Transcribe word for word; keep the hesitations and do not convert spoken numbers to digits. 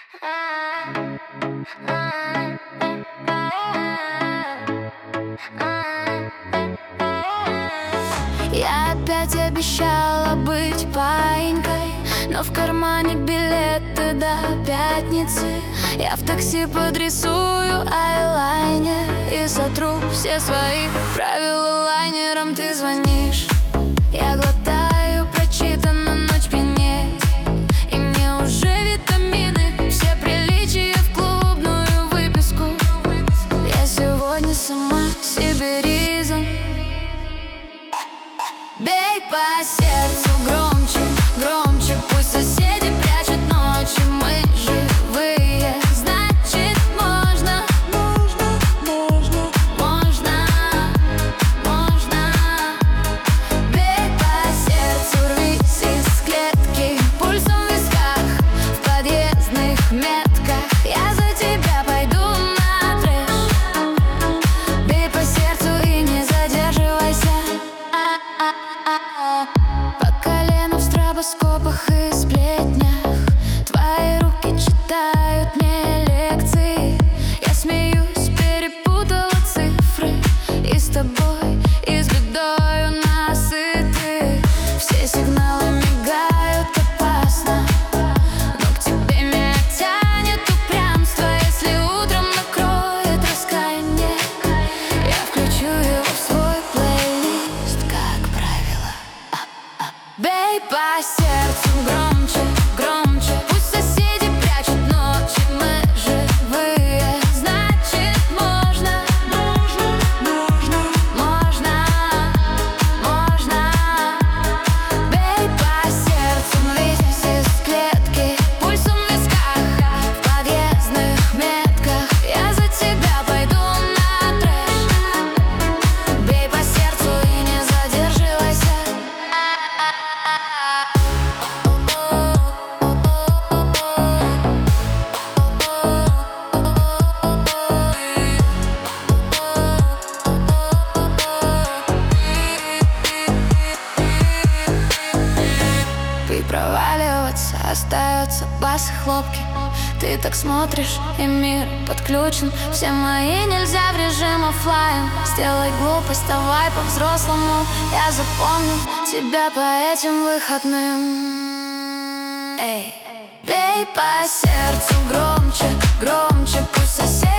Я опять обещала быть паинькой, но в кармане билеты до пятницы. Я в такси подрисую айлайнер и сотру все свои правила лайнером. Ты звонишь, я глотаю, прочитано, ночь пьянеть, и мне уже витамины, все приличия в клубную выписку. Я сегодня сама себе ризом. Бей по сердцу громче, громче, пусть соседи прячут ночи. Мы живые, значит можно, можно, можно, можно, можно. Бей по сердцу, рвись из клетки, пульсом в висках, в подъездных метках. Я за тебя пойду на трэш. Бей по сердцу и не задерживайся. По колено в стробоскопах и сплетнях твои руки читают мне лекции. Я смеюсь, перепутала цифры, и с тобой, и с бедой у нас и ты. Все сигналы мигают опасно, но к тебе меня тянет упрямство. Если утром накроет раскаяние, я включу его в свой плейлист, как правило. Бей по сердцу громче, громче, пусть соседи прячут ночи. Мы живые, значит можно, можно, можно, можно, можно. Бей по сердцу, весь из клетки, пульсом в висках, в подъездных метках. Я за тебя пойду на трэш. Бей по сердцу и не задерживайся. И проваливаться остается бас и хлопки. Ты так смотришь, и мир подключен. Все мои нельзя в режим оффлайн. Сделай глупость, давай по-взрослому. Я запомню тебя по этим выходным. Эй, бей по сердцу громче, громче, пусть соседи